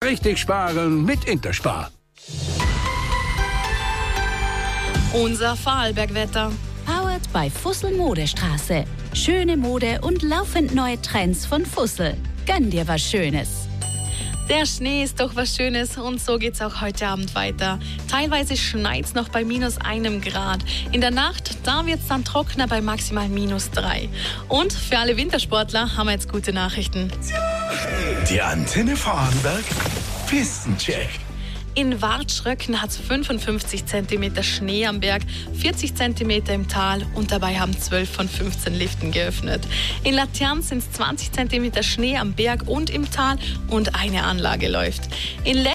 Richtig sparen mit Interspar. Unser Vorarlbergwetter. Powered bei Fussel Modestraße. Schöne Mode und laufend neue Trends von Fussel. Gönn dir was Schönes. Der Schnee ist doch was Schönes und so geht's auch heute Abend weiter. Teilweise schneit's noch bei -1 Grad. In der Nacht, da wird's dann trockener bei maximal -3. Und für alle Wintersportler haben wir jetzt gute Nachrichten. Die Antenne Vorarlberg Pistencheck. In Wartschröcken hat es 55 cm Schnee am Berg, 40 cm im Tal und dabei haben 12 von 15 Liften geöffnet. In Laterns sind es 20 cm Schnee am Berg und im Tal und eine Anlage läuft. In